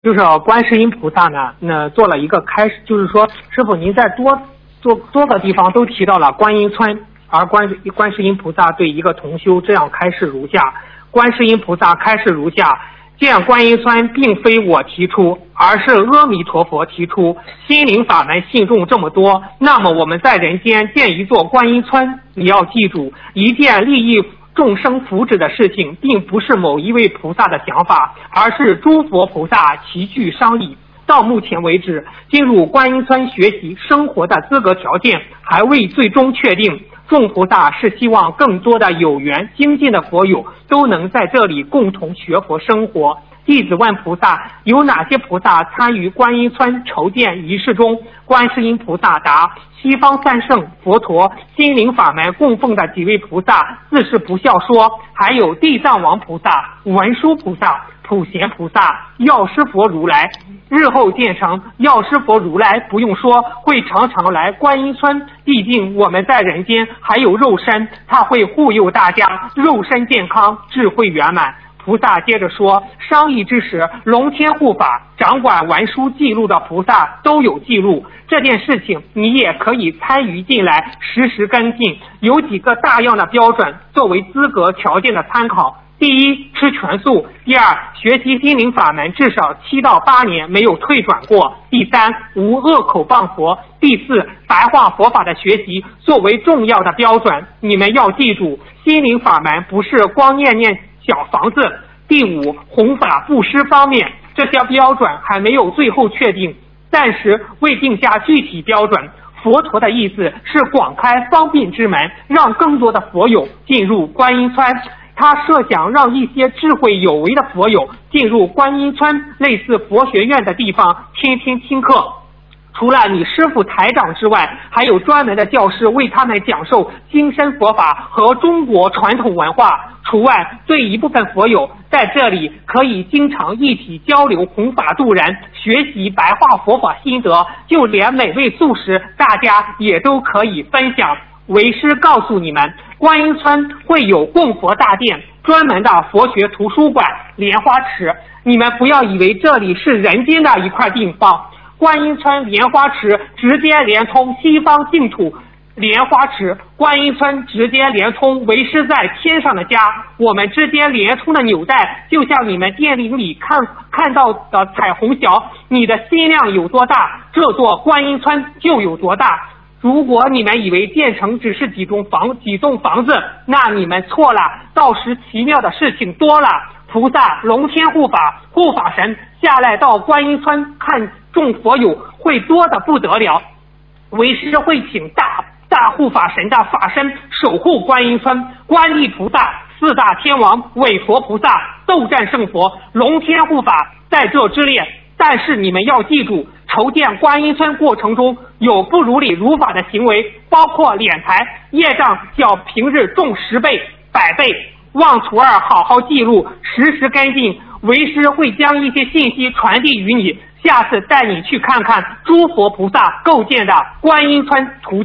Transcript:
就是观世音菩萨呢，做了一个开始，就是说，师父您在多个地方都提到了观音村，而观世音菩萨对一个同修这样开示如下：观世音菩萨开示如下，建观音村并非我提出，而是阿弥陀佛提出。心灵法门信众这么多，那么我们在人间建一座观音村，你要记住，一件利益众生福祉的事情，并不是某一位菩萨的想法，而是诸佛菩萨齐聚商议。到目前为止，进入观音村学习生活的资格条件还未最终确定。众菩萨是希望更多的有缘精进的佛友都能在这里共同学佛生活。弟子问菩萨，有哪些菩萨参与观音村筹建仪式中？观世音菩萨答：西方三圣佛陀心灵法门供奉的几位菩萨自是不孝说，还有地藏王菩萨、文殊菩萨、普贤菩萨、药师佛如来。日后建成，药师佛如来不用说，会常常来观音村，毕竟我们在人间还有肉身，他会护佑大家肉身健康，智慧圆满。菩萨接着说，商议之时，龙天护法掌管文书记录的菩萨都有记录，这件事情你也可以参与进来，实时跟进。有几个大样的标准作为资格条件的参考：第一，吃全素；第二，学习心灵法门至少7到8年没有退转过；第三，无恶口谤佛；第四，白话佛法的学习作为重要的标准。你们要记住，心灵法门不是光念念小房子。第五，弘法布施方面，这些标准还没有最后确定，暂时未定下具体标准。佛陀的意思是广开方便之门，让更多的佛友进入观音村。他设想让一些智慧有为的佛友进入观音村类似佛学院的地方听课。除了你师父台长之外，还有专门的教师为他们讲授精深佛法和中国传统文化。除外，对一部分佛友在这里可以经常一起交流弘法度人，学习白话佛法心得，就连美味素食大家也都可以分享。为师告诉你们，观音村会有供佛大殿，专门的佛学图书馆、莲花池。你们不要以为这里是人间的一块地方，观音村莲花池直接连通西方净土，莲花池观音村直接连通为师在天上的家。我们之间连通的纽带就像你们电影里看到的彩虹桥，你的心量有多大，这座观音村就有多大。如果你们以为建成只是几栋房子，那你们错了，到时奇妙的事情多了。菩萨龙天护法神下来到观音村看众佛友会多得不得了，为师会请大护法神的法身守护观音村，观地菩萨、4大天王、韦陀菩萨、斗战胜佛、龙天护法在这之列。但是你们要记住，筹建观音村过程中有不如理如法的行为，包括敛财，业障较平日重10倍、100倍。望徒儿好好记录，实时跟进。为师会将一些信息传递于你，下次带你去看看诸佛菩萨构建的观音村图。